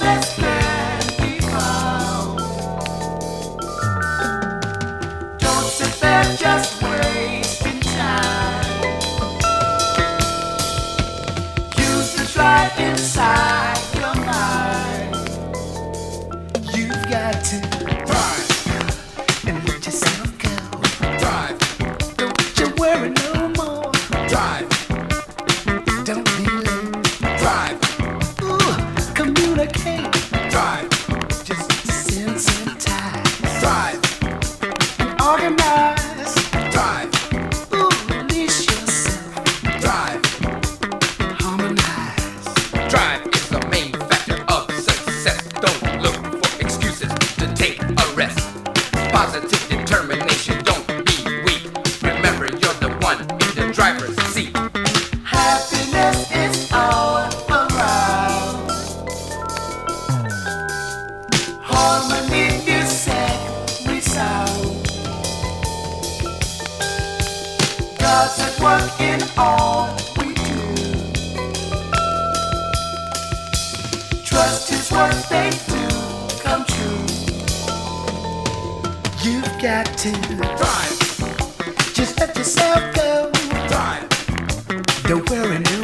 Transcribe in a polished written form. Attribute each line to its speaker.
Speaker 1: success can be found. Don't sit there just wasting time. Use the drive inside your mind. You've got to drive and let yourself go. Drive. Don't you worry no more. Drive. Don't be late. Drive. Ooh, communicate. Drive. Just sensitize. Drive. And organize. Drive. Ooh, release yourself. Drive. And harmonize.
Speaker 2: Drive is the main factor of success. Don't look for excuses to take a rest. Positive determination, don't be weak. Remember, you're the one in the driver's seat.
Speaker 1: Happiness is all around. Harmony music resound. God's at work in all we do. Trust His words, they do come true. You've got to
Speaker 2: Drive,
Speaker 1: just let yourself go.
Speaker 2: drive.
Speaker 1: Don't worry no